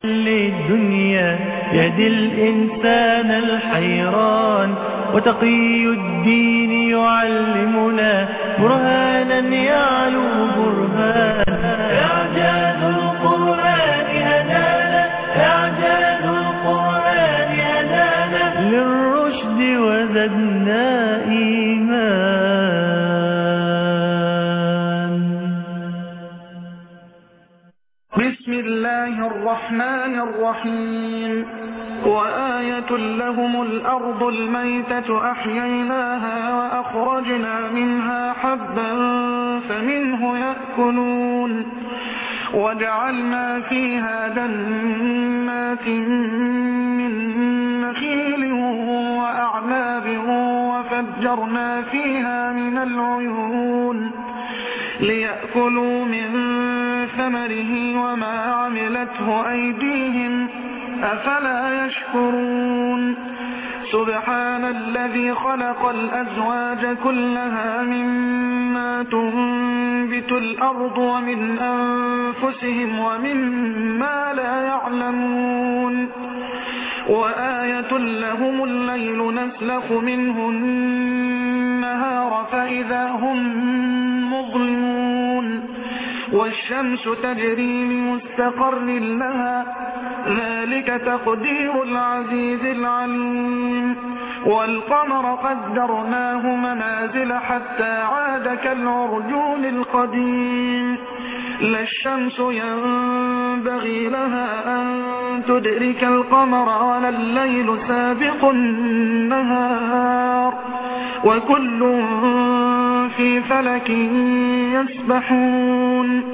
للدنيا يهدي الإنسان الحيران، وتقي الدين يعلمنا برهانا يعلو برهان. إعجاز القرآن هدانا، إعجاز القرآن هدانا للرشد وزدنا إيمان. بسم الله الرحمن الرحيم. وآية لهم الأرض الميتة أحييناها وأخرجنا منها حبا فمنه يأكلون، وجعلنا فيها جنات من نخيل وأعناب وفجرنا فيها من العيون ليأكلوا من ثمره وما عملته أيديهم أفلا يشكرون. سبحان الذي خلق الأزواج كلها مما تنبت الأرض ومن أنفسهم ومما لا يعلمون. وآية لهم الليل نسلخ منه النهار فإذا هم مظلمون، والشمس تجري لمستقر لها ذلك تقدير العزيز العليم. والقمر قدرناه منازل حتى عاد كالعرجون القديم. لا الشمس ينبغي لها أن تدرك القمر ولا الليل سابق النهار، وكل في فلك يسبحون.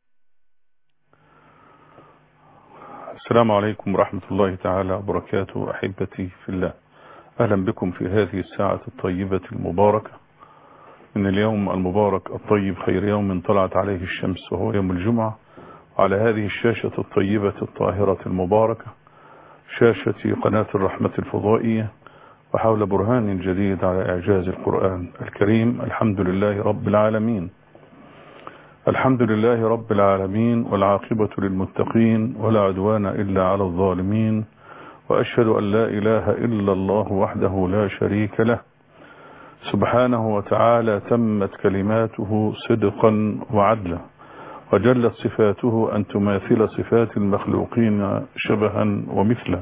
السلام عليكم ورحمة الله تعالى وبركاته. أحبتي في الله، أهلا بكم في هذه الساعة الطيبة المباركة من اليوم المبارك الطيب، خير يوم طلعت عليه الشمس وهو يوم الجمعة، على هذه الشاشة الطيبة الطاهرة المباركة، شاشة قناة الرحمة الفضائية، وحول برهان جديد على إعجاز القرآن الكريم. الحمد لله رب العالمين، الحمد لله رب العالمين، والعاقبة للمتقين ولا عدوان إلا على الظالمين، وأشهد أن لا إله إلا الله وحده لا شريك له سبحانه وتعالى، تمت كلماته صدقا وعدلا، وجلت صفاته أن تماثل صفات المخلوقين شبها ومثلا،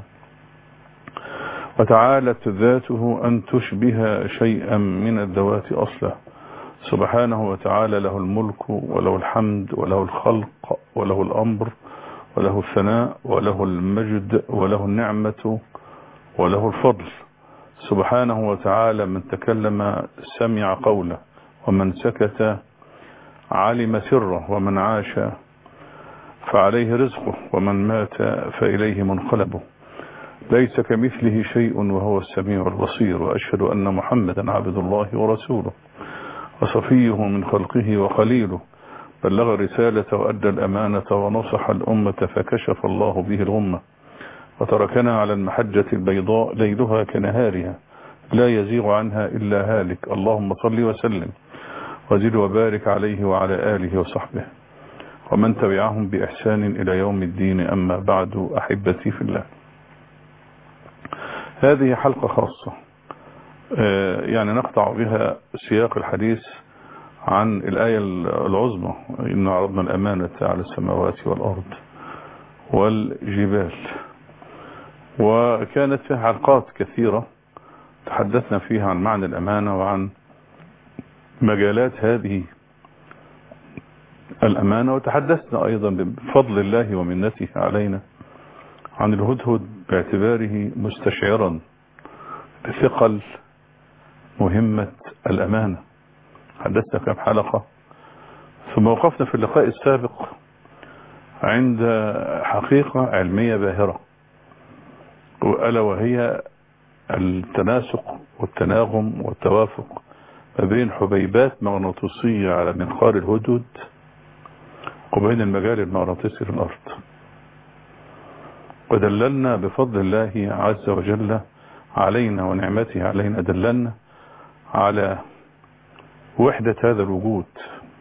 وتعالت ذاته أن تشبه شيئا من الذوات أصلا. سبحانه وتعالى له الملك وله الحمد وله الخلق وله الأمر وله الثناء وله المجد وله النعمة وله الفضل. سبحانه وتعالى من تكلم سمع قوله، ومن سكت علم سره، ومن عاش فعليه رزقه، ومن مات فإليه منقلبه. ليس كمثله شيء وهو السميع البصير. وأشهد أن محمدا عبد الله ورسوله وصفيه من خلقه وخليله، بلغ الرسالة وأدى الأمانة ونصح الأمة فكشف الله به الغمة، وتركنا على المحجة البيضاء ليلها كنهارها لا يزيغ عنها إلا هالك. اللهم صل وسلم وزد وبارك عليه وعلى آله وصحبه ومن تبعهم بإحسان إلى يوم الدين. أما بعد، أحبتي في الله، هذه حلقة خاصة يعني نقطع بها سياق الحديث عن الآية العظمى: إن عرضنا الأمانة على السماوات والأرض والجبال. وكانت فيها حلقات كثيرة تحدثنا فيها عن معنى الأمانة وعن مجالات هذه الأمانة، وتحدثنا أيضا بفضل الله ومنته علينا عن الهدهد باعتباره مستشعرا بثقل مهمة الأمانة. حدثنا كم حلقة، ثم وقفنا في اللقاء السابق عند حقيقة علمية باهرة، ألا وهي التناسق والتناغم والتوافق ما بين حبيبات مغناطيسية على منقار الهدهد وبين المجال المغناطيسي في الأرض. ودللنا بفضل الله عز وجل علينا ونعمته علينا، دللنا على وحدة هذا الوجود،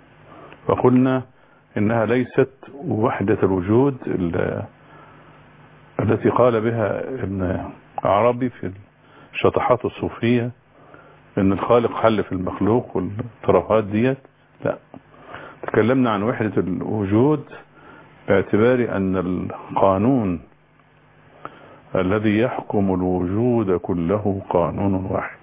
وقلنا إنها ليست وحدة الوجود التي قال بها ابن عربي في الشطحات الصوفية ان الخالق حل في المخلوق والترهات ديت. لا، تكلمنا عن وحدة الوجود باعتبار ان القانون الذي يحكم الوجود كله قانون واحد،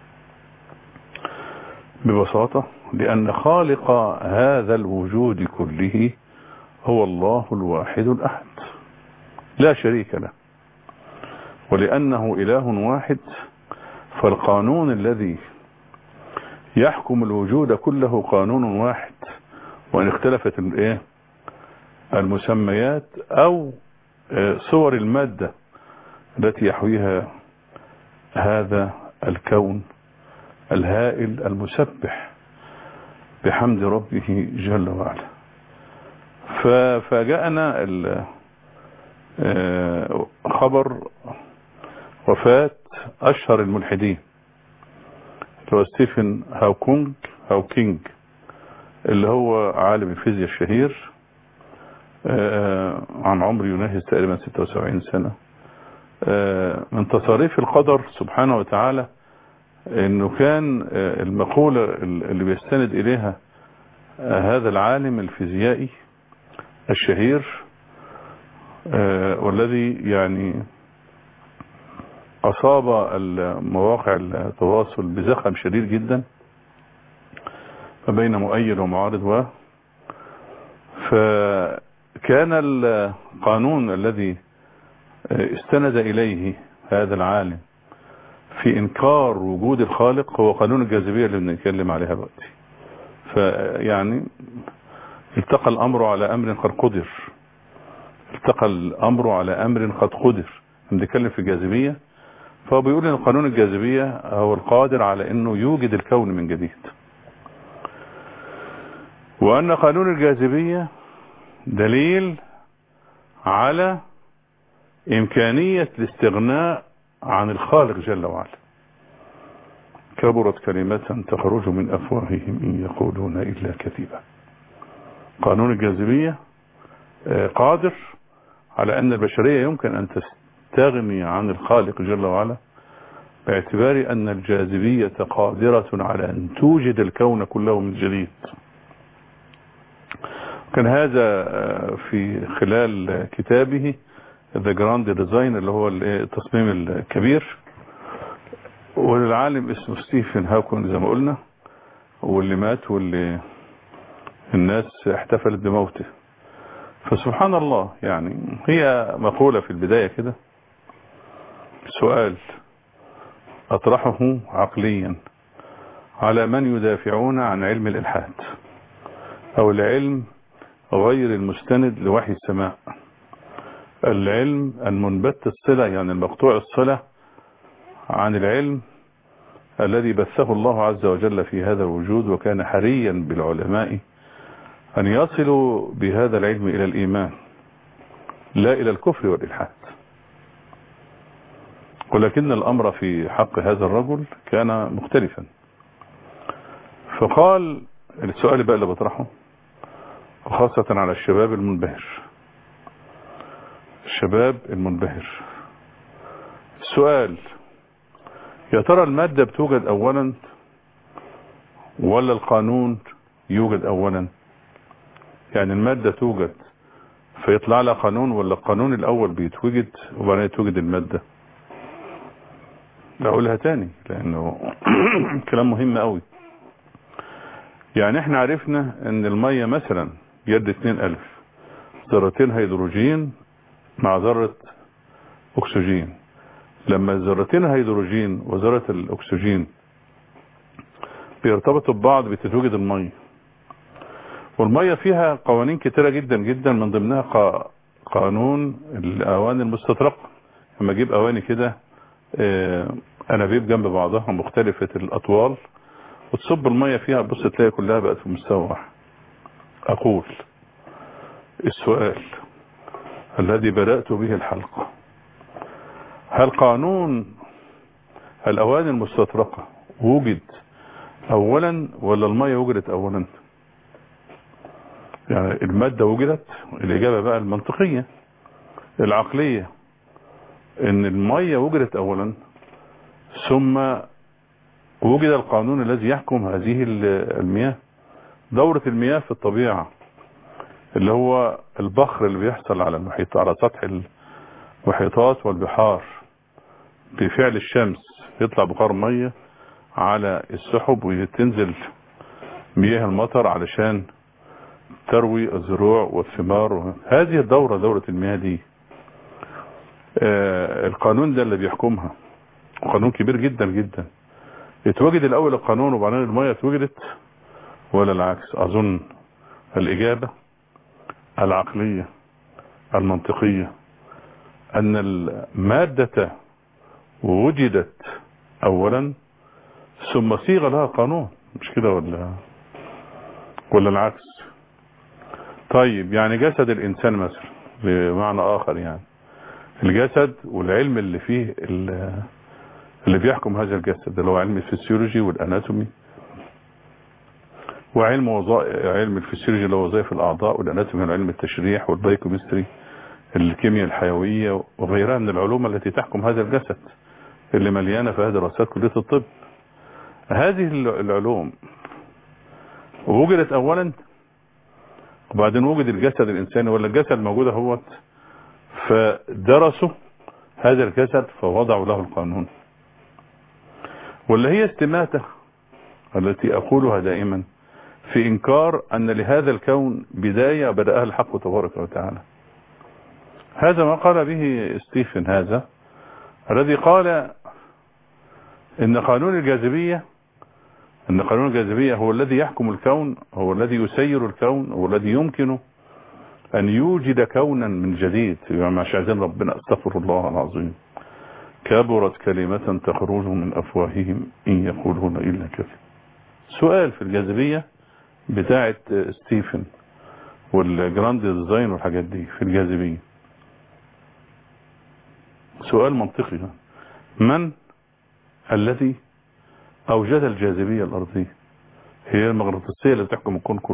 ببساطة لأن خالق هذا الوجود كله هو الله الواحد الأحد لا شريك له، ولأنه إله واحد فالقانون الذي يحكم الوجود كله قانون واحد، وإن اختلفت المسميات أو صور المادة التي يحويها هذا الكون الهائل المسبح بحمد ربه جل وعلا. فجاءنا خبر وفاة أشهر الملحدين هو ستيفن هوكينج اللي هو عالم الفيزياء الشهير، عن عمر يناهز تقريبا 76 سنة. من تصاريف القدر سبحانه وتعالى انه كان المقولة اللي بيستند اليها هذا العالم الفيزيائي الشهير والذي يعني اصاب مواقع التواصل بزخم شديد جدا ما بين مؤيد ومعارض فكان القانون الذي استند اليه هذا العالم في انكار وجود الخالق هو قانون الجاذبية اللي بنتكلم عليها دلوقتي. فيعني التقى الامر على امر قد قدر، التقى الامر على امر قد قدر. بنتكلم في الجاذبية، فهو بيقول ان قانون الجاذبية هو القادر على انه يوجد الكون من جديد، وان قانون الجاذبية دليل على امكانية الاستغناء عن الخالق جل وعلا. كبرت كلمة تخرج من افواههم ان يقولون الا كذبا. قانون الجاذبية قادر على ان البشرية يمكن ان تستغني عن الخالق جل وعلا باعتبار ان الجاذبية قادرة على ان توجد الكون كله من جديد. كان هذا في خلال كتابه The Grand Design اللي هو التصميم الكبير، والعالم اسمه ستيفن هاوكينج زي ما قلنا، واللي مات واللي الناس احتفلت بموته. فسبحان الله، يعني هي مقولة في البداية كده، سؤال أطرحه عقليا على من يدافعون عن علم الإلحاد أو العلم غير المستند لوحي السماء، العلم المنبت الصلة، يعني المقطوع الصلة عن العلم الذي بثه الله عز وجل في هذا الوجود، وكان حريا بالعلماء أن يصلوا بهذا العلم إلى الإيمان لا إلى الكفر والإلحاد. ولكن الأمر في حق هذا الرجل كان مختلفا. فقال السؤال بقى اللي بطرحه، وخاصة على الشباب المنبهر، الشباب المنبهر، السؤال: يا ترى المادة بتوجد أولا ولا القانون يوجد أولا؟ يعني المادة توجد فيطلع لها قانون، ولا القانون الأول بيتوجد وبعدين توجد المادة؟ أقولها تاني لأنه كلام مهم قوي. يعني احنا عرفنا ان المية مثلا يد 2000 ذرتين هيدروجين مع ذرة اكسجين. لما الذرتين هيدروجين وذرة الاكسجين بيرتبطوا ببعض بتتوجد المية، والمية فيها قوانين كتيرة جدا جدا، من ضمنها قانون الاواني المستطرقة. لما اجيب اواني كده انابيب جنب بعضها مختلفة الاطوال وتصب المية فيها، بص تلاقي كلها بقت في مستوى واحد. اقول السؤال الذي بدأت به الحلقة: هل قانون الأواني المستطرقة وجد أولا ولا المية وجدت أولا؟ يعني المادة وجدت، الإجابة بقى المنطقية العقلية ان المية وجدت اولا، ثم وجد القانون الذي يحكم هذه المياه. دورة المياه في الطبيعة اللي هو البخر اللي بيحصل على المحيط، على سطح المحيطات والبحار بفعل الشمس، يطلع بخار مية على السحب وتنزل مياه المطر علشان تروي الزروع والثمار. هذه الدورة، دورة المياه دي، القانون ده اللي بيحكمها قانون كبير جدا جدا. اتوجد الاول القانون وبعدين المياه اتوجدت، ولا العكس؟ اظن الاجابة العقلية المنطقية ان المادة وجدت اولا ثم صيغ لها قانون، مش كده ولا العكس؟ طيب يعني جسد الانسان مثلا بمعنى اخر، يعني الجسد والعلم اللي فيه اللي بيحكم هذا الجسد اللي هو علم الفسيولوجي والاناتومي، وعلم علم الفسيولوجي اللي هو وظائف الاعضاء، والاناتومي هو علم التشريح، والبايوكيمستري الكيمياء الحيوية وغيرها من العلوم التي تحكم هذا الجسد اللي مليانة في هذه دراسات كلية الطب. هذه العلوم وجدت اولا وبعدين وجد الجسد الانساني، ولا الجسد موجود اهوت فدرسوا هذا الجسد فوضعوا له القانون، ولا هي استماتة التي اقولها دائما في انكار ان لهذا الكون بداية بدأها الحق تبارك وتعالى. هذا ما قال به ستيفن، هذا الذي قال ان قانون الجاذبية هو الذي يحكم الكون، هو الذي يسير الكون، هو الذي يمكن ان يوجد كونا من جديد. مش عايزين ربنا، استغفر الله العظيم، كبرت كلمة تخرج من افواههم ان يقولون الا كذب. سؤال في الجاذبية بتاعة ستيفن والجراند ديزاين والحاجات دي في الجاذبية، سؤال منطقي: من الذي اوجد الجاذبية الارضية؟ هي المغناطيسية اللي تحكم الكون كله،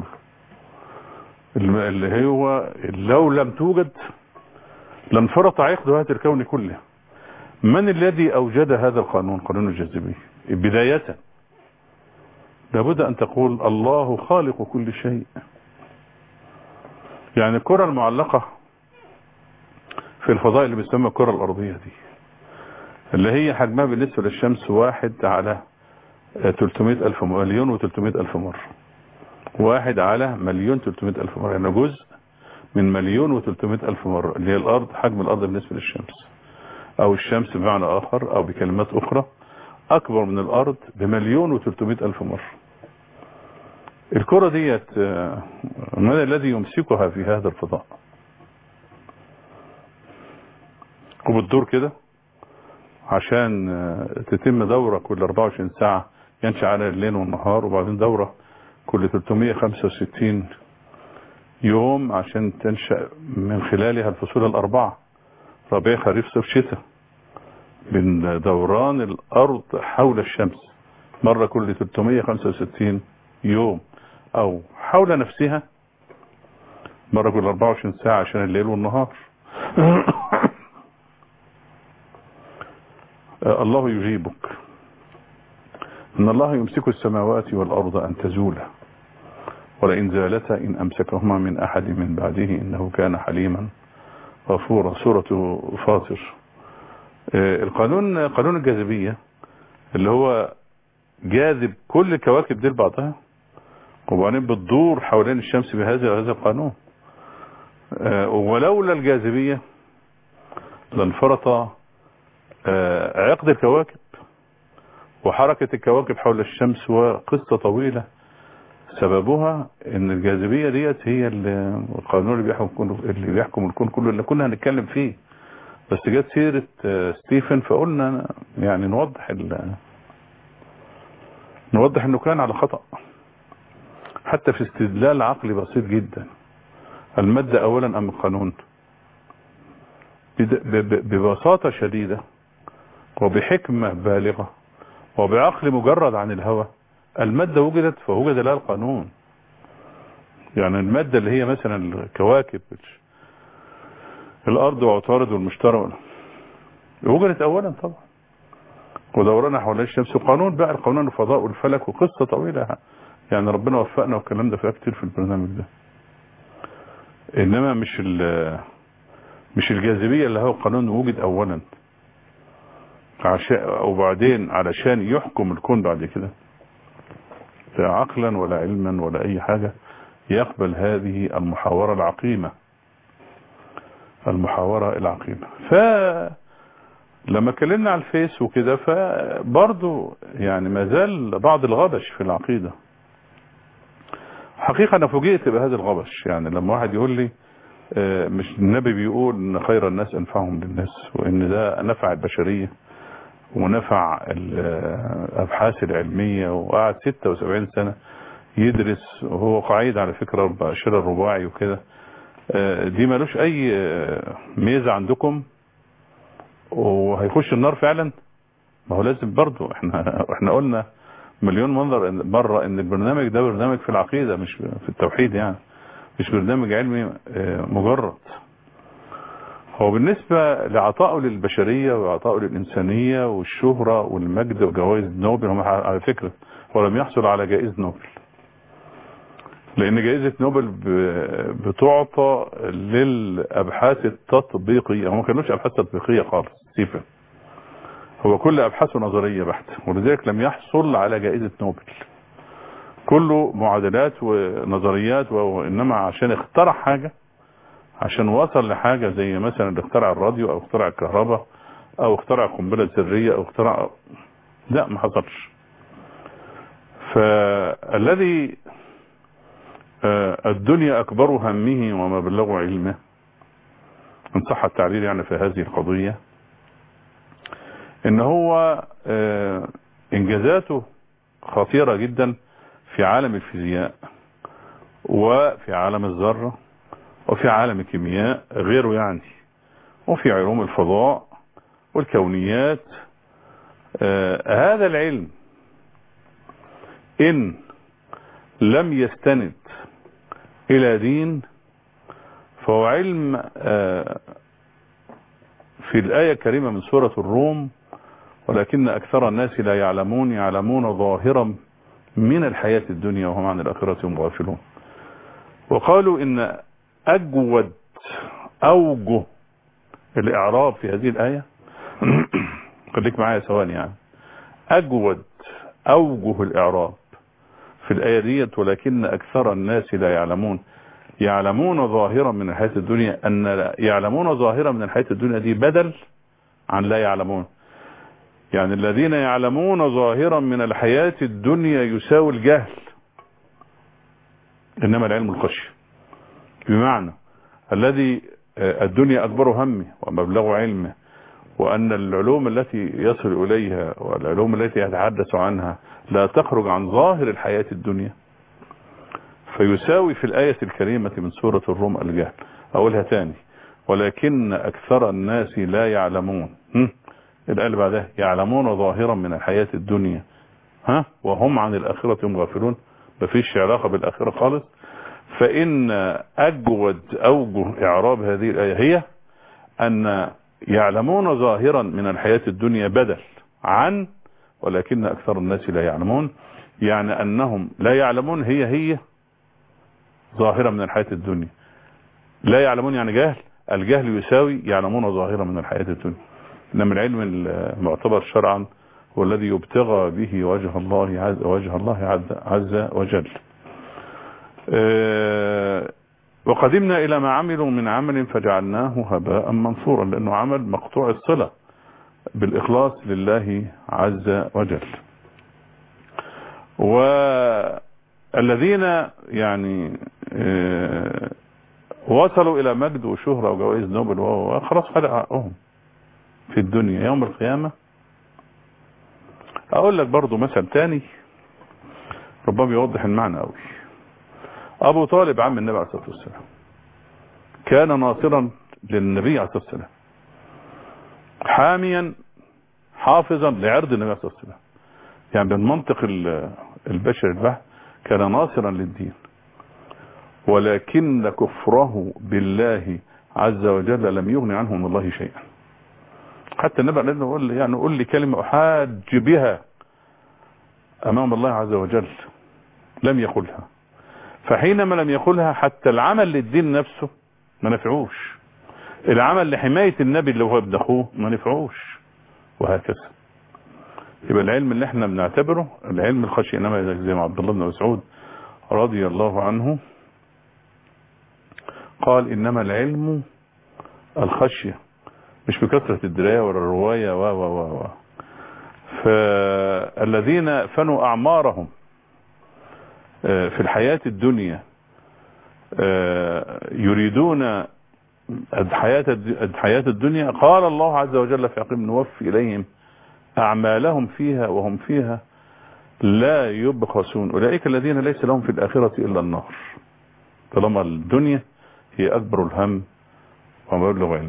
اللي هو لو لم توجد لانفرط عقد هذا الكون كله. من الذي اوجد هذا القانون، قانون الجاذبية؟ بداية لابد ان تقول الله خالق كل شيء. يعني الكرة المعلقة في الفضاء اللي بيسمى الكرة الارضية دي، اللي هي حجمها بالنسبة للشمس 1/300,000 مليون و300,000 مرة، 1/1,300,000 مرة، يعني جزء من 1,300,000 مرة، اللي هي الارض، حجم الارض بالنسبة للشمس، او الشمس بمعنى اخر او بكلمات اخرى اكبر من الارض ب1,300,000 مرة. الكرة ديت من الذي يمسكها في هذا الفضاء؟ وبتدور كده عشان تتم دورة كل 24 ساعة ينشأ على الليل والنهار، وبعدين دورة كل 365 يوم عشان تنشأ من خلالها الفصول الأربعة: ربيع، خريف، صيف، شتاء، من دوران الأرض حول الشمس مرة كل 365 يوم، أو حول نفسها مرة كل 24 ساعة عشان الليل والنهار. الله يجيبك ان الله يمسك السماوات والارض ان تزولا ولئن زالتا ان امسكهما من احد من بعده انه كان حليما غفورا. سورة فاطر. قانون الجاذبية اللي هو جاذب كل الكواكب دي لبعضها، وبعدين بتدور حوالين الشمس بهذا القانون. ولولا الجاذبية لانفرط عقد الكواكب وحركة الكواكب حول الشمس، وقصة طويلة سببها ان الجاذبية ديت هي القانون اللي بيحكم الكون كله، اللي كنا هنتكلم فيه، بس جت سيرة ستيفن فقلنا يعني نوضح انه كان على خطأ، حتى في استدلال عقلي بسيط جدا. المادة اولا ام القانون؟ ببساطة شديدة وبحكمة بالغة وبعقل مجرد عن الهوى، المادة وجدت فوجد لها القانون. يعني المادة اللي هي مثلا الكواكب، الارض وعطارد والمشتري، وجدت اولا طبعا، ودورنا حول الشمس، وقانون بقى القانون الفضاء والفلك وقصة طويلة يعني، ربنا وفقنا والكلام ده فيها كتير في البرنامج ده. انما مش الجاذبية اللي هو قانون وجد اولا وبعدين علشان يحكم الكون بعد كده، لا عقلا ولا علما ولا اي حاجة يقبل هذه المحاورة العقيمة. فلما اتكلمنا على الفيس وكده، فبرضه يعني ما زال بعض الغبش في العقيدة. حقيقة انا فوجئت بهذا الغبش، يعني لما واحد يقول لي مش النبي بيقول ان خير الناس انفعهم للناس، وان ده نفع البشرية ونفع الابحاث العلمية، وقعد 76 سنة يدرس، وهو قاعد على فكرة بأشير الرباعي وكده. دي مالوش اي ميزة عندكم وهيخش النار فعلا؟ ما هو لازم برضو احنا قلنا مليون مرة ان البرنامج ده برنامج في العقيدة مش في التوحيد، يعني مش برنامج علمي مجرد. هو بالنسبة لعطائه للبشرية وعطائه للإنسانية والشهرة والمجد وجوائز نوبل، هم على فكرة هو لم يحصل على جائزة نوبل، لأن جائزة نوبل بتعطى للأبحاث التطبيقية، هم ما كانوش أبحاث تطبيقية خالص صفر، هو كل أبحاثه نظرية بحتة، ولذلك لم يحصل على جائزة نوبل، كله معادلات ونظريات، وإنما عشان اخترع حاجة، عشان وصل لحاجة زي مثلا اللي اخترع الراديو أو اخترع الكهرباء أو اخترع قنبلة ذرية أو اخترع، لا ما حصلش. فالذي الدنيا أكبر همه وما بلغ علمه، إن صح التعبير يعني في هذه القضية، إن هو إنجازاته خطيرة جدا في عالم الفيزياء وفي عالم الذرة وفي عالم الكيمياء غيره يعني، وفي علوم الفضاء والكونيات. هذا العلم إن لم يستند إلى دين فهو علم في الآية الكريمة من سورة الروم: ولكن أكثر الناس لا يعلمون ظاهرا من الحياة الدنيا وهم عن الآخرة هم غافلون. وقالوا إن أجود أوجه الإعراب في هذه الآية خليك معايا ثواني، يعني أجود أوجه الإعراب في الآية ديت ولكن أكثر الناس لا يعلمون ظاهرا من الحياة الدنيا، أن يعلمون ظاهرا من الحياة الدنيا دي بدل عن لا يعلمون. يعني الذين يعلمون ظاهرا من الحياة الدنيا يساوي الجهل، إنما العلم الخشية، بمعنى الذي الدنيا أكبر همه ومبلغ علمه، وأن العلوم التي يصل إليها والعلوم التي يتحدث عنها لا تخرج عن ظاهر الحياة الدنيا، فيساوي في الآية الكريمة من سورة الروم الجهل. أقولها تاني: ولكن أكثر الناس لا يعلمون، الآية اللي بعدها يعلمون ظاهرا من الحياة الدنيا وهم عن الآخرة هم غافلون، مفيش علاقة بالآخرة خالص. فإن أجود أوجه إعراب هذه الآية هي أن يعلمون ظاهرا من الحياة الدنيا بدل عن ولكن أكثر الناس لا يعلمون، يعني أنهم لا يعلمون هي ظاهرة من الحياة الدنيا، لا يعلمون يعني جهل، الجهل يساوي يعلمون ظاهرة من الحياة الدنيا. إنما العلم المعتبر شرعا هو الذي يبتغى به وجه الله عز وجل. وقدمنا إلى ما عملوا من عمل فجعلناه هباء منثورا، لأنه عمل مقطوع الصلة بالإخلاص لله عز وجل. والذين يعني وصلوا إلى مجد وشهرة وجوائز نوبل وخلاص خلق حقهم في الدنيا، يوم القيامة. أقول لك برضو مثل تاني ربما يوضح المعنى قوي. أبو طالب عم النبي عليه الصلاة والسلام كان ناصرا للنبي عليه الصلاة والسلام، حاميا حافظا لعرض النبي عليه الصلاة والسلام، يعني بالمنطق البشري البحت كان ناصرا للدين، ولكن كفره بالله عز وجل لم يغني عنه من الله شيئا. حتى النبي قال له يعني قول لي كلمة أحاج بها أمام الله عز وجل، لم يقلها. فحينما لم يقلها حتى العمل للدين نفسه ما نفعوش، العمل لحماية النبي اللي هو ابن أخوه ما نفعوش، وهكذا. يبقى العلم اللي احنا بنعتبره العلم الخشية، انما زي ما عبد الله بن مسعود رضي الله عنه قال انما العلم الخشية، مش بكثرة الدراية ولا الرواية و فالذين فنوا اعمارهم في الحياة الدنيا يريدون الحياة الدنيا، قال الله عز وجل في عقيم نوفي إليهم أعمالهم فيها وهم فيها لا يبخسون، أولئك الذين ليس لهم في الآخرة إلا النار. طالما الدنيا هي أكبر الهم ومبلغ علم.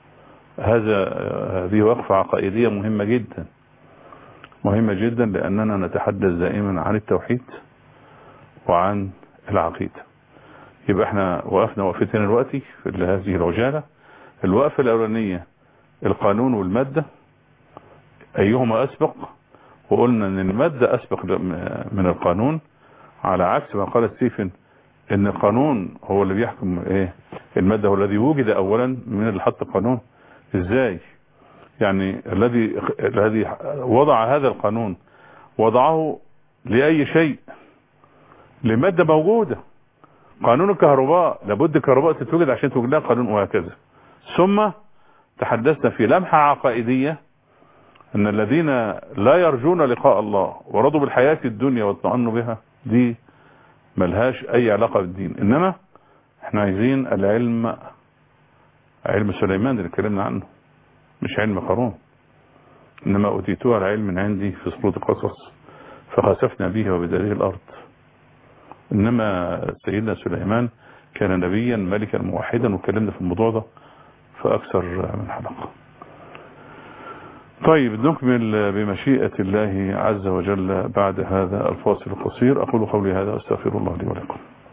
هذه وقفة عقائدية مهمة جدا، مهمة جدا، لأننا نتحدث دائما عن التوحيد وعن العقيدة. يبقى احنا وقفنا وقفتين دلوقتي في هذه العجالة. الوقفة الأولانية القانون والمادة أيهما أسبق، وقلنا أن المادة أسبق من القانون، على عكس ما قال ستيفن أن القانون هو اللي بيحكم المادة، هو الذي وجد أولا. من اللي حط القانون إزاي؟ يعني الذي وضع هذا القانون وضعه لأي شيء، لمادة موجودة. قانون الكهرباء لابد الكهرباء تتوجد عشان توجد لها قانون، وهكذا. ثم تحدثنا في لمحة عقائدية ان الذين لا يرجون لقاء الله ورضوا بالحياة الدنيا واطمئنوا بها، دي ملهاش اي علاقة بالدين. انما احنا عايزين العلم، علم سليمان اللي اتكلمنا عنه، مش علم قارون. انما اوتيتوها العلم من عندي في سورة القصص فخسفنا به وبداره الارض. انما سيدنا سليمان كان نبيا ملكا موحدا، واتكلمنا في الموضوع ده في اكثر من حلقة. طيب نكمل بمشيئة الله عز وجل بعد هذا الفاصل القصير. أقول قولي هذا أستغفر الله لي ولكم.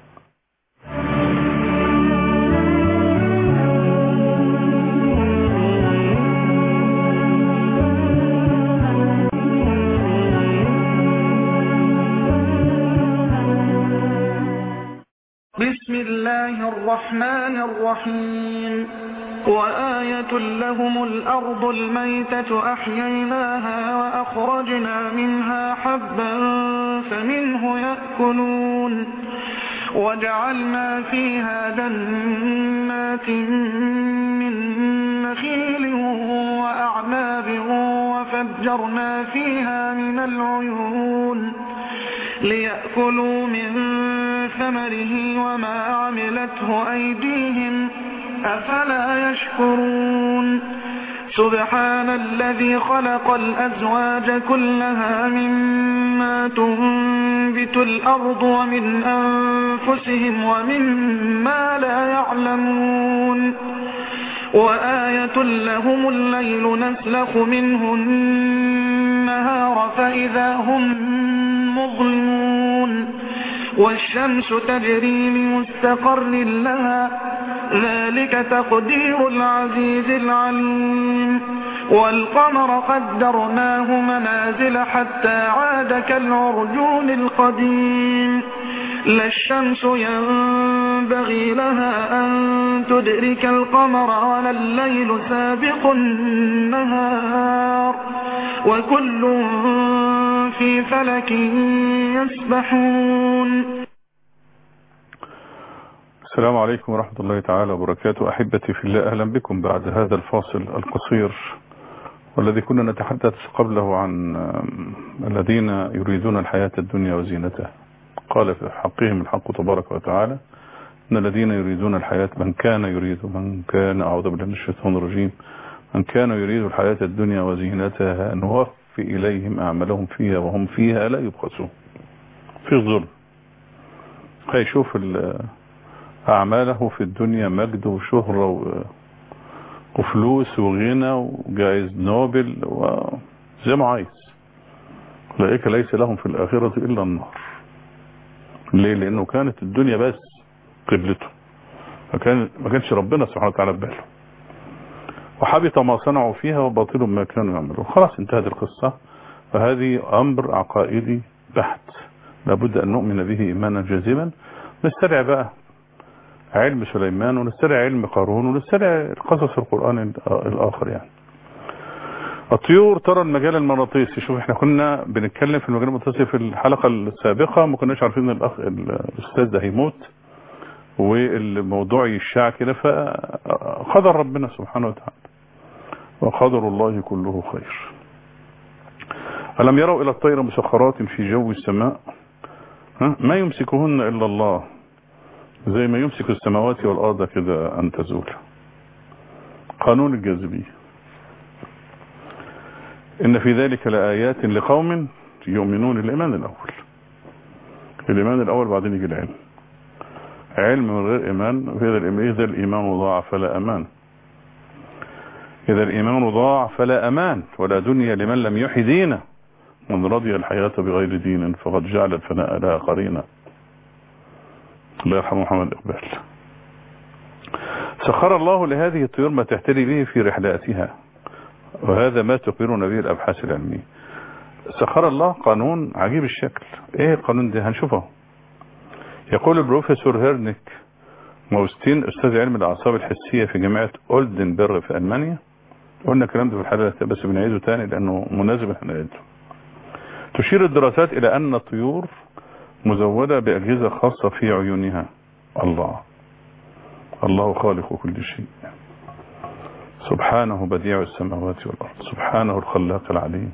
بسم الله الرحمن الرحيم. وآية لهم الأرض الميتة أحييناها وأخرجنا منها حبا فمنه يأكلون وجعلنا فيها جنات من نخيل وأعناب وفجرنا فيها من العيون ليأكلوا من ثمره وما عملته أيديهم أفلا يشكرون. سبحان الذي خلق الأزواج كلها مما تنبت الأرض ومن أنفسهم ومما لا يعلمون. وآية لهم الليل نسلخ منه النهار فإذا هم مظلمون والشمس تجري لمستقر لها ذلك تقدير العزيز العليم. والقمر قدرناه منازل حتى عاد كالعرجون القديم. لا الشمس ينبغي لها أن تدرك القمر ولا الليل سابق النهار وكل في فلك يسبحون. السلام عليكم ورحمة الله تعالى وبركاته. أحبتي في الله، أهلا بكم بعد هذا الفاصل القصير والذي كنا نتحدث قبله عن الذين يريدون الحياة الدنيا وزينتها. قال في حقهم الحق تبارك وتعالى إن الذين يريدون الحياة من كان أعوذ بالله من الشيطان الرجيم من كان يريد الحياة الدنيا وزينتها نوفي إليهم أعمالهم فيها وهم فيها لا يبخسون. في ظلم هيشوف أعماله في الدنيا مجد وشهرة وفلوس وغنى وجائز نوبل وزي ما عايز، أولئك ليس لهم في الآخرة إلا النار. ليه؟ لأنه كانت الدنيا بس قبلته، ما كانش ربنا سبحانه وتعالى بباله. وحبط ما صنعوا فيها وباطل ما كانوا يعملون. خلاص انتهت القصة. فهذه أمر عقائدي بحت، لابد أن نؤمن به إيمانا جازما. نستدعي بقى علم سليمان، ونستدعي علم قارون، ونستدعي قصص القرآن الآخر. يعني الطيور ترى المجال المغناطيسي. شوف احنا كنا بنتكلم في المجال المغناطيسي في الحلقة السابقة، ما كناش عارفين ان الأستاذ ده هيموت والموضوع يشاع كده، فقدر ربنا سبحانه وتعالى، وقدر الله كله خير. ألم يروا إلى الطير مسخرات في جو السماء ما يمسكهن إلا الله، زي ما يمسك السماوات والأرض كده أن تزول. قانون الجاذبية. إن في ذلك لآيات لقوم يؤمنون. الإيمان الأول، الإيمان الأول بعدين يجي العلم. علم من غير إيمان، إذا الإيمان ضاع فلا أمان. إذا الإيمان ضاع فلا أمان، ولا دنيا لمن لم يحي دينه. من رضي الحياة بغير دين فقد جعل الفناء لها قرينا. الله يرحمه محمد إقبال. سخر الله لهذه الطيور ما تحتري به في رحلاتها، وهذا ما تخبرنا به الأبحاث العلمية. سخر الله قانون عجيب الشكل. ايه القانون ده؟ هنشوفه. يقول البروفيسور هيرنيك موستين، أستاذ علم الأعصاب الحسية في جامعة أولدنبرغ في ألمانيا. قلنا الكلام ده في الحلقة بس بنعيده تاني لأنه مناسب احنا نعيده. تشير الدراسات إلى أن الطيور مزودة بأجهزة خاصة في عيونها. الله خالق كل شيء، سبحانه بديع السماوات والأرض، سبحانه الخلاق العليم،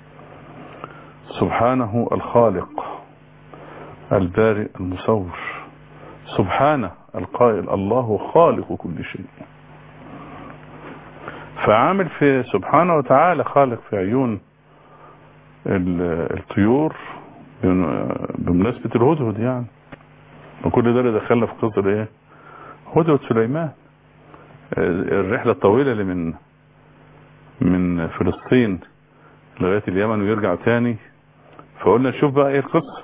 سبحانه الخالق البارئ المصور، سبحانه القائل الله خالق كل شيء. فعامل في سبحانه وتعالى خالق في عيون الطيور بمناسبة الهدهد. يعني وكل ده اللي دخلنا في قصة ايه؟ هدهد سليمان. الرحلة الطويلة اللي من فلسطين لغاية اليمن ويرجع تاني. فقلنا نشوف بقى ايه القصة.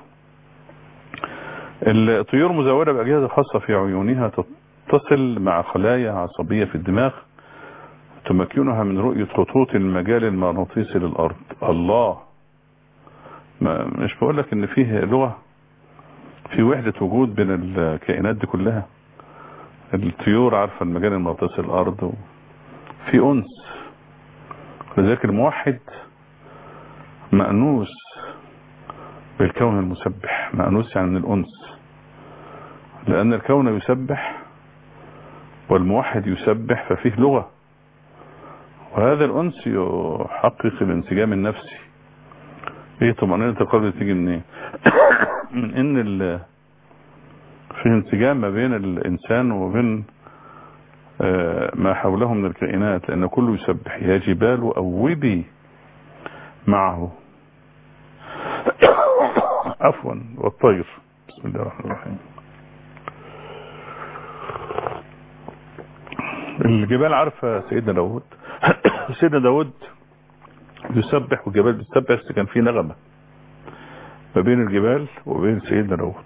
الطيور مزودة بأجهزة خاصة في عيونها تتصل مع خلايا عصبية في الدماغ تمكنها من رؤية خطوط المجال المغناطيسي للأرض. الله، مش بقول لك ان فيه لغة، في وحدة وجود بين الكائنات دي كلها. الطيور عارفة المجال المغناطيسي للأرض، في أنس. لذلك الموحد مأنوس بالكون المسبح. مأنوس يعني من الأنس، لأن الكون يسبح والموحد يسبح، ففيه لغة. وهذا الأنس يحقق الانسجام النفسي. ايه طمأنينة القلب تيجي منين؟ من ان في انسجام ما بين الانسان وبين ما حوله من الكائنات، لان كله يسبح. يا جبال اوبي معه. عفوا. والطير. بسم الله الرحمن الرحيم. الجبال عارفة سيدنا داود. سيدنا داود يسبح والجبال بتسبح، بس كان في نغمة ما بين الجبال وبين سيدنا داود.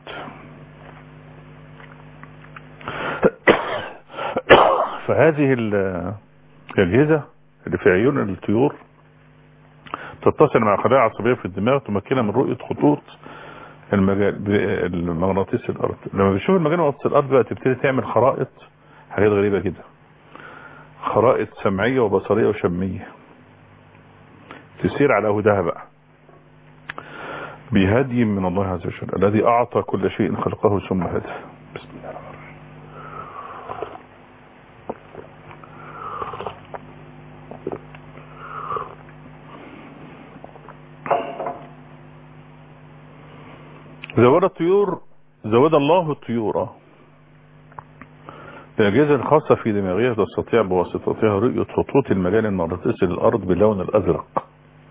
فهذه الأجهزة اللي في عيون الطيور تتصل مع خلايا عصبية في الدماغ تمكنها من رؤية خطوط المجال المغناطيسي الأرض. لما بتشوف المجال المغناطيسي الأرض بقى تبتدي تعمل خرائط، حاجات غريبة كده، خرائط سمعية وبصرية وشمية، تسير على هداها بقى بهدي من الله عز وجل الذي أعطى كل شيء خلقه ثم هدى. بسم الله الرحمن الرحيم. زود الله الطيور بأجهزة الخاصة في دماغها تستطيع بواسطتها رؤية خطوط المجال المغناطيسي للأرض باللون الأزرق.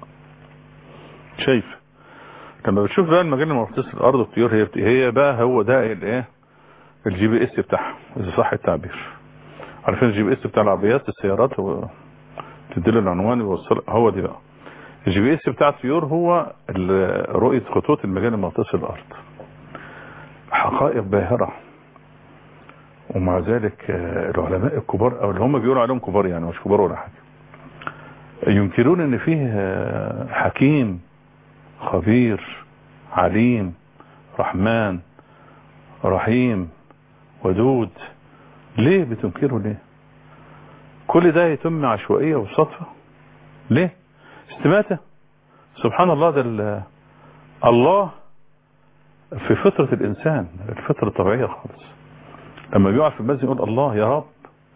شايف لما بتشوف بقى المجال المغناطيسي للأرض الطيور هي بقى هو ده الايه الجي بي اس بتاعها، اذا صح التعبير. عارفين الجي بي اس بتاع العربيات السيارات، هو تديله العنوان ويوصل. هو دي بقى الجي بي اس بتاع الطيور، هو رؤية خطوط المجال المغناطيسي للأرض. حقائق باهرة ومع ذلك العلماء الكبار او اللي هم بيقولوا عليهم كبار يعني مش كبار ولا حاجة ينكرون ان فيه حكيم خبير عليم رحمن رحيم ودود. ليه بتنكروا ليه؟ كل ده يتم عشوائية وصدفة ليه؟ استماتة. سبحان الله ده الله في فطرة الإنسان الفطرة الطبيعية خالص لما بيقع في المسجد يقول الله يا رب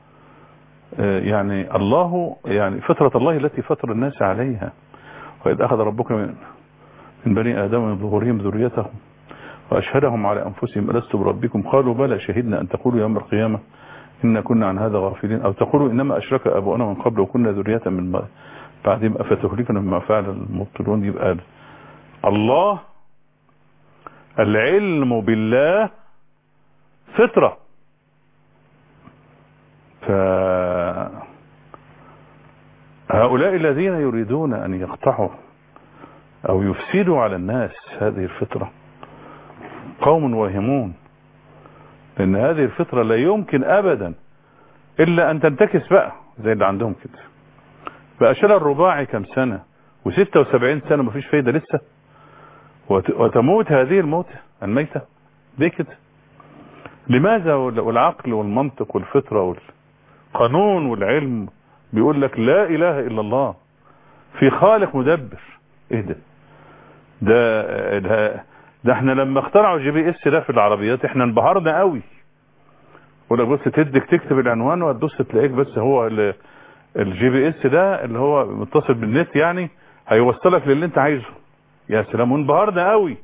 يعني الله يعني فطرة الله التي فطر الناس عليها. وإذ أخذ ربك من بني آدم من ظهورهم ذريتهم وأشهدهم على أنفسهم ألست بربكم قالوا بلى شهدنا أن تقولوا يوم القيامة إنا كنا عن هذا غافلين أو تقولوا إنما أشرك أبونا من قبل وكنا ذرية من بعدهم أفتهلكنا بما فعل المبطلون. يبقى الله العلم بالله فطرة. فهؤلاء الذين يريدون أن يقطعوا أو يفسدوا على الناس هذه الفطرة قوم واهمون لأن هذه الفطرة لا يمكن أبدا إلا أن تنتكس بقى زي اللي عندهم كده. بقى شلل الرباعي كم سنة و76 سنة مفيش فايدة لسه وتموت هذه الميتة ليه كده؟ لماذا؟ والعقل والمنطق والفطرة والقانون والعلم بيقول لك لا إله إلا الله في خالق مدبر. ايه ده احنا لما اخترعوا GPS ده في العربيات احنا انبهرنا قوي. ولا بص تدك تكتب العنوان وتدوس تلاقيك بس هو GPS ده اللي هو متصل بالنت يعني هيوصلك للي انت عايزه. يا سلام وانبهرنا قوي.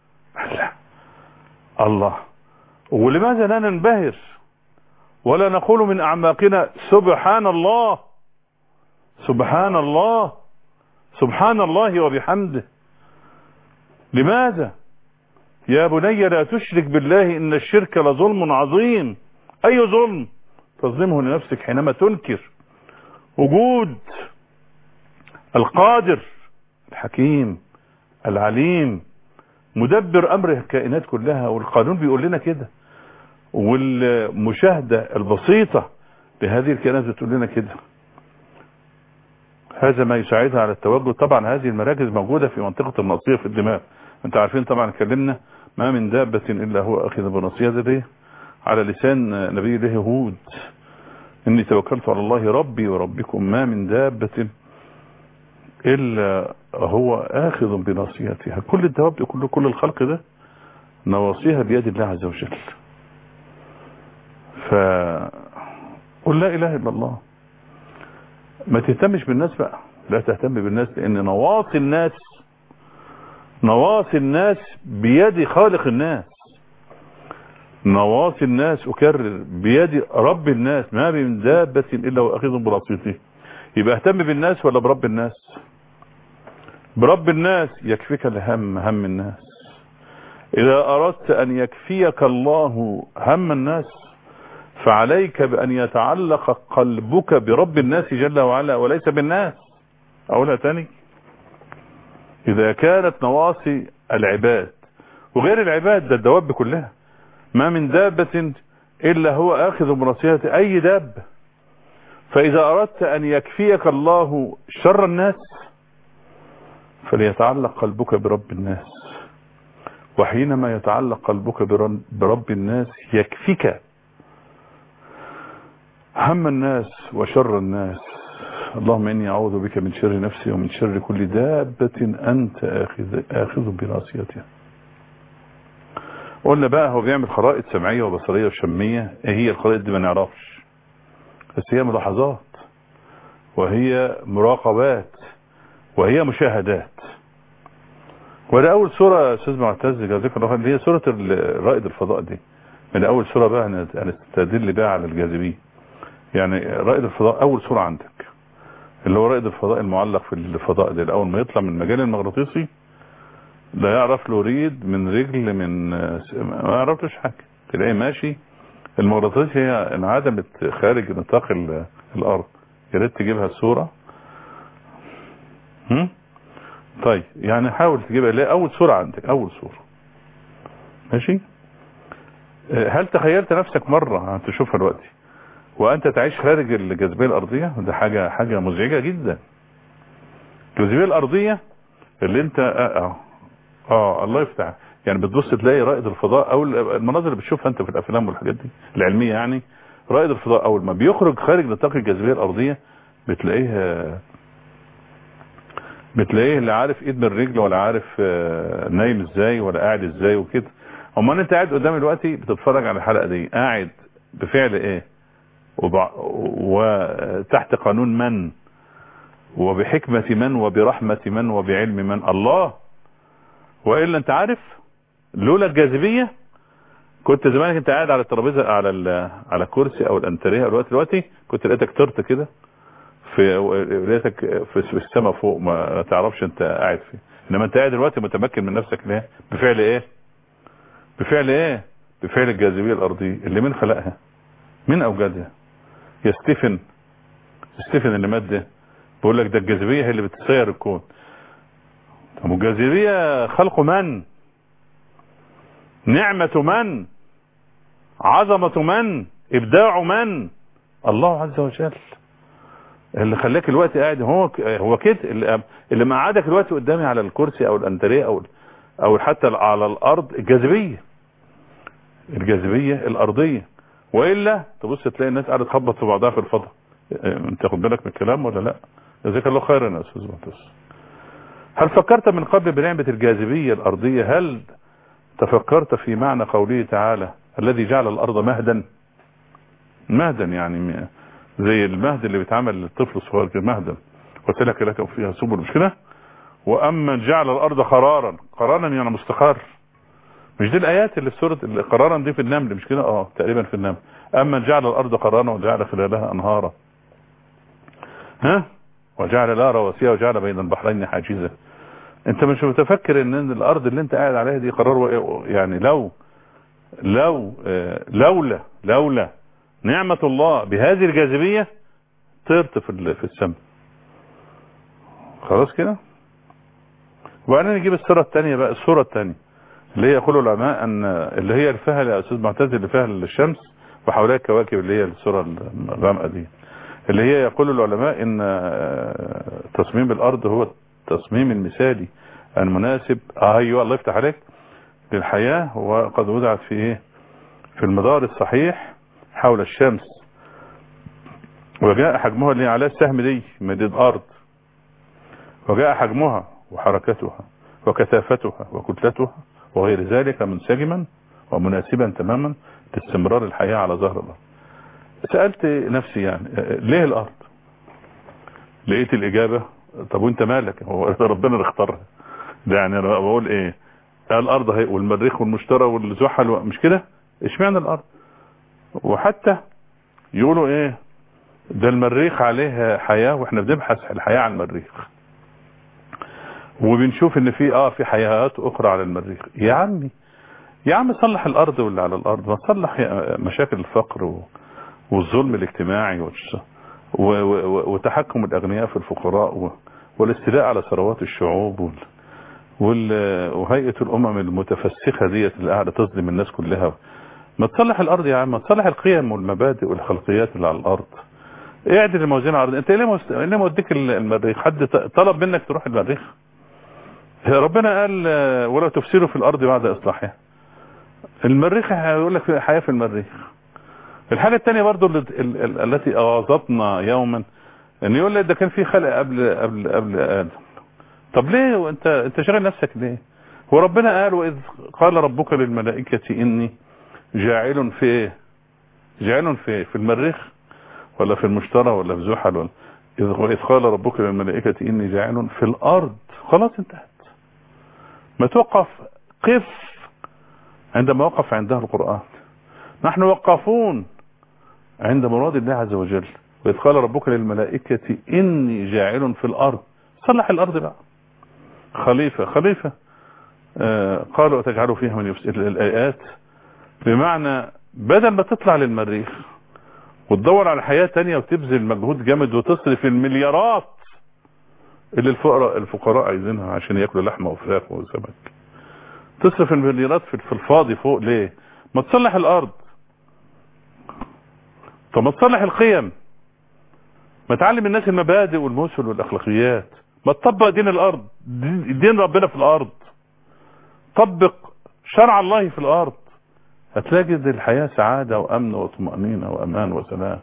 الله ولماذا لا ننبهر ولا نقول من اعماقنا سبحان الله سبحان الله سبحان الله وبحمده؟ لماذا؟ يا بني لا تشرك بالله إن الشرك لظلم عظيم. أي ظلم؟ تظلمه لنفسك حينما تنكر وجود القادر الحكيم العليم مدبر أمر الكائنات كلها. والقانون بيقول لنا كده والمشاهدة البسيطة لهذه الكائنات بتقول لنا كده. هذا ما يساعدها على التوجه. طبعا هذه المراكز موجودة في منطقة الناصية في الدماغ. انت عارفين طبعا اتكلمنا ما من دابة الا هو اخذ بناصيتها دي على لسان نبي الله هود اني توكلت على الله ربي وربكم ما من دابة الا هو اخذ بناصيتها. كل الدواب كل الخلق ده نواصيها بيد الله عز وجل. فقل لا اله الا الله. ما تهتمش بالناس بقى لا تهتم بالناس لان نواصي الناس بيد خالق الناس. نواصي الناس اكرر بيد رب الناس ما من دابة الا واخذ بناصيته. يبقى اهتم بالناس ولا برب الناس؟ برب الناس. يكفيك الهم هم الناس. اذا اردت ان يكفيك الله هم الناس فعليك بأن يتعلق قلبك برب الناس جل وعلا وليس بالناس. أقولها تاني. إذا كانت نواصي العباد وغير العباد ده الدواب كلها ما من دابة إلا هو آخذ بناصيتها أي داب. فإذا أردت أن يكفيك الله شر الناس فليتعلق قلبك برب الناس. وحينما يتعلق قلبك برب الناس يكفيك هم الناس وشر الناس. اللهم إني أعوذ بك من شر نفسي ومن شر كل دابة أنت آخذ بناصيتها. قلنا بقى هو بيعمل خرائط سمعية وبصرية وشمية. ايه هي الخرائط دي؟ ما نعرفش بس هي ملاحظات وهي مراقبات وهي مشاهدات. وده أول سورة يا أستاذ معتز جزاك الله خير اللي هي سورة رائد الفضاء دي. من أول سورة بقى هنستدل بقى على الجاذبية. يعني رائد الفضاء أول سورة عندك اللي هو رائد الفضاء المعلق في الفضاء ده. أول ما يطلع من المجال المغناطيسي لا يعرف له ريد من رجل من ما يعرفش حاجة. تلاقيه ماشي المغناطيسي هي انعدمت خارج نطاق الأرض. يا ريت تجيبها الصورة. طيب يعني حاول تجيبها. لا أول سورة عندك أول سورة ماشي. هل تخيلت نفسك مرة تشوفها دلوقتي وانت تعيش خارج الجاذبية الارضية؟ ده حاجة مزعجة جدا. الجاذبية الارضية اللي انت الله يفتح، يعني بتبص تلاقي رائد الفضاء او المناظر اللي بتشوفها انت في الافلام والحاجات دي العلمية، يعني رائد الفضاء اول ما بيخرج خارج نطاق الجاذبية الارضية بتلاقيه لا عارف ايد من رجل ولا عارف نايم ازاي ولا قاعد ازاي وكده. اما انت قاعد قدامي دلوقتي بتتفرج على الحلقة دي، قاعد بفعل ايه وتحت قانون من وبحكمة من وبرحمة من وبعلم من؟ الله. وإلا انت عارف لولا الجاذبية كنت زمانك انت قاعد على الترابيزة على الكرسي او الانتريه دلوقتي كنت لقيتك طرت كده لقيتك في السماء فوق ما تعرفش انت قاعد فيه. انما انت قاعد دلوقتي متمكن من نفسك ليه؟ بفعل ايه؟ بفعل الجاذبية الارضية اللي من خلقها؟ من اوجدها؟ يا ستيفن اللي مات ده بقول لك ده الجاذبية هي اللي بتسير الكون. طب الجاذبية خلق من؟ نعمة من؟ عظمة من؟ ابداع من؟ الله عز وجل. اللي خلاك الوقت قاعد هو كده اللي مقعدك الوقت قدامي على الكرسي او الانتريه او حتى على الارض الجاذبية الارضية. والا تبص تلاقي الناس قاعده تخبط في بعضها في الفضاء. انت خد بالك من الكلام ولا لا؟ جزاك الله خيرا يا استاذ معتز. هل فكرت من قبل بنعمة الجاذبية الارضية؟ هل تفكرت في معنى قوله تعالى الذي جعل الارض مهدا يعني زي المهد اللي بيتعمل للطفل الصغير كده، مهدا وسلك لك فيها سبل، مش كده؟ واما جعل الارض قرارا يعني مستقر. مش دي الايات اللي في سوره قرارا دي في النمل مش كده؟ تقريبا في النمل. اما جعل الارض قرارا وجعل خلالها انهارا وجعل لها رواسي وجعل بين البحرين حاجزا. انت مش متفكر ان الارض اللي انت قاعد عليها دي قرار؟ يعني لولا نعمة الله بهذه الجاذبية طرت في السماء. خلاص كده. وبعدين نجيب الصورة الثانية بقى، الصورة الثانية اللي هي يقول العلماء ان اللي هي الفهل يا استاذ معتز، اللي فيها الشمس وحواليها الكواكب اللي هي الصورة الغامقة دي، اللي هي يقول العلماء ان تصميم الارض هو التصميم المثالي المناسب ايوه الله يفتح عليك للحياة، وقد وضعت في المدار الصحيح حول الشمس، وجاء حجمها اللي على السهم دي من الارض، وجاء حجمها وحركتها وكثافتها وكتلتها وغير ذلك منسجما ومناسبا تماما لاستمرار الحياة على ظهر الارض. سألت نفسي يعني ليه الارض؟ لقيت الاجابة طب وانت مالك؟ هو ربنا اللي اختارها ده. يعني انا بقول ايه؟ الارض هي والمريخ والمشتري والزحل مش كده؟ اشمعنى الارض؟ وحتى يقولوا ايه ده المريخ عليه حياة واحنا بنبحث الحياة على المريخ وبنشوف ان في حياة اخرى على المريخ. يا عم صلح الارض واللي على الارض، ما تصلح مشاكل الفقر والظلم الاجتماعي وتحكم الاغنياء في الفقراء والاستيلاء على ثروات الشعوب وهيئة الامم المتفسخة ديت اللي قاعدة تظلم الناس كلها. ما تصلح الارض يا عم، ما تصلح القيم والمبادئ والخلقيات اللي على الارض. اعدل الموازين على الارض. انت ليه موديك المريخ؟ حد طلب منك تروح المريخ؟ ربنا قال ولا تفسدوا في الارض بعد اصلاحها. المريخ هيقول لك حياة في المريخ. الحاجة الثانية برضو التي اغاظتنا يوما ان يقول لك ده كان في خلق قبل ادم. طب ليه وانت شاغل نفسك ليه؟ هو ربنا قال واذ قال ربك للملائكة اني جاعل في في المريخ ولا في المشتري ولا في زحل ولا إذ قال ربك للملائكة إني جاعل في الأرض. خلاص انتهت. ما توقف، قف عندما وقف عندها القرآن. نحن وقفون عند مراد الله عز وجل. وإذ قال ربك للملائكة إني جاعل في الأرض. صلح الأرض بقى. خليفة قالوا أتجعلوا فيها من يفسد. الآيات بمعنى بدل ما تطلع للمريخ وتدور على حياة تانية وتبذل مجهود جامد وتصرف المليارات اللي الفقراء عايزينها عشان ياكلوا لحمة وفراخ وسمك، تصرف المليارات في الفاضي فوق ليه؟ ما تصلح الارض. طب ما تصلح القيم، ما تعلم الناس المبادئ والمثل والاخلاقيات، ما تطبق دين الارض، دين ربنا في الارض، طبق شرع الله في الارض، هتلاقي الحياة سعادة وامن وطمأنينة وامان وسلام.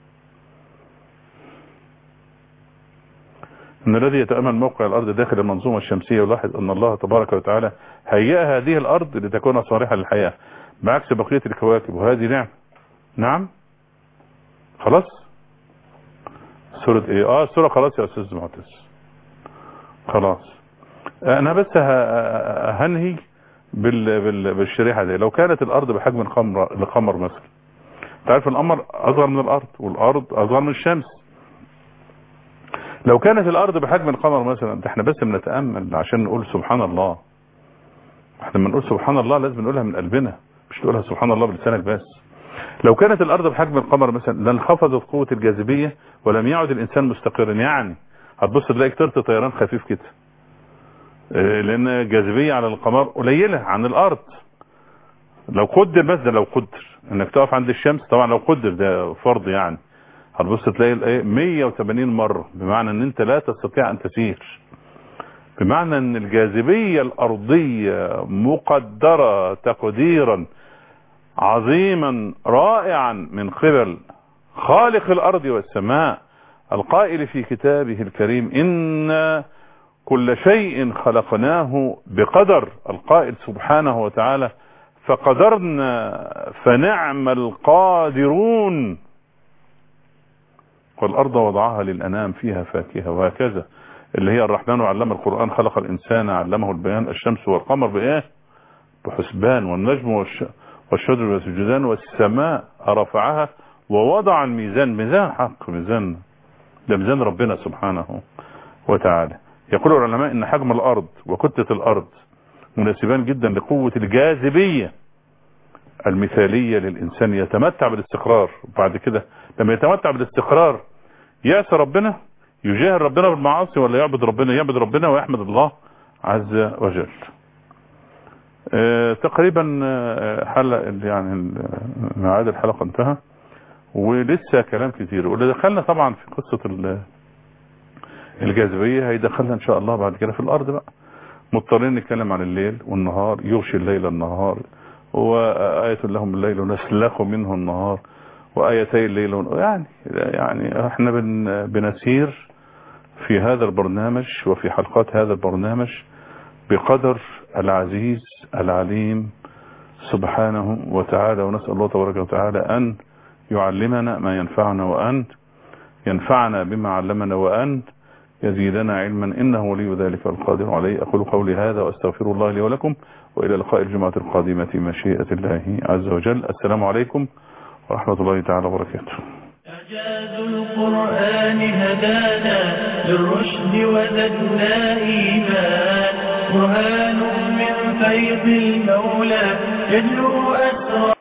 ان الذي يتأمل موقع الارض داخل المنظومة الشمسية يلاحظ ان الله تبارك وتعالى هيئ هذه الارض لتكون صالحة للحياة بعكس بقية الكواكب، وهذه نعم. نعم خلاص. سورة ايه؟ سورة خلاص يا استاذ معتز. خلاص انا بس هنهي بالشريحة دي. لو كانت الارض بحجم القمر مثلا، تعرف القمر اصغر من الارض والارض اصغر من الشمس. لو كانت الارض بحجم القمر مثلا، احنا بس بنتأمل عشان نقول سبحان الله. احنا لما نقول سبحان الله لازم نقولها من قلبنا، مش نقولها سبحان الله بلسانك بس. لو كانت الارض بحجم القمر مثلا لانخفضت قوة الجاذبية ولم يعد الانسان مستقرا. يعني هتبص تلاقي طرت طيران خفيف كده، لان الجاذبية على القمر قليلة عن الارض. لو قدر مثلا، لو قدر انك تقف عند الشمس، طبعا لو قدر ده فرض يعني، هتبص تلاقي 180 مرة، بمعنى ان انت لا تستطيع ان تسير، بمعنى ان الجاذبية الارضية مقدرة تقديرا عظيما رائعا من قبل خالق الارض والسماء القائل في كتابه الكريم إن كل شيء خلقناه بقدر. القائل سبحانه وتعالى فقدرنا فنعم القادرون. والارض وضعها للانام فيها فاكهة، وهكذا اللي هي الرحمن علم القرآن خلق الانسان علمه البيان. الشمس والقمر بايه؟ بحسبان. والنجم والشجر يسجدان. والسماء رفعها ووضع الميزان. ميزان حق، ميزان ده ميزان ربنا سبحانه وتعالى. يقول العلماء ان حجم الارض وكتلة الارض مناسبان جدا لقوة الجاذبية المثالية للانسان يتمتع بالاستقرار. وبعد كده لما يتمتع بالاستقرار يأسى ربنا، يجاهر ربنا بالمعاصي، ولا يعبد ربنا؟ يعبد ربنا ويحمد الله عز وجل. تقريبا يعني ميعاد الحلقة انتهى، ولسه كلام كتير. واللي دخلنا طبعا في قصة الجاذبية هيدخلنا ان شاء الله بعد كده في الارض بقى. مضطرين نتكلم عن الليل والنهار، يغشي الليل النهار، وآية لهم الليل ونسلخ منه النهار، وآيتي الليل يعني احنا بنسير في هذا البرنامج وفي حلقات هذا البرنامج بقدر العزيز العليم سبحانه وتعالى. ونسأل الله تبارك وتعالى أن يعلمنا ما ينفعنا، وأن ينفعنا بما علمنا، وأن يزيدنا علما، إنه ولي ذلك القادر عليه. أقول قولي هذا وأستغفر الله لي ولكم، وإلى لقاء الجمعة القادمة مشيئة الله عز وجل. السلام عليكم ورحمة الله تعالى وبركاته. إعجاز القرآن هدانا للرشد وزدنا إيمان، برهان من فيض المولى يجلو أسرار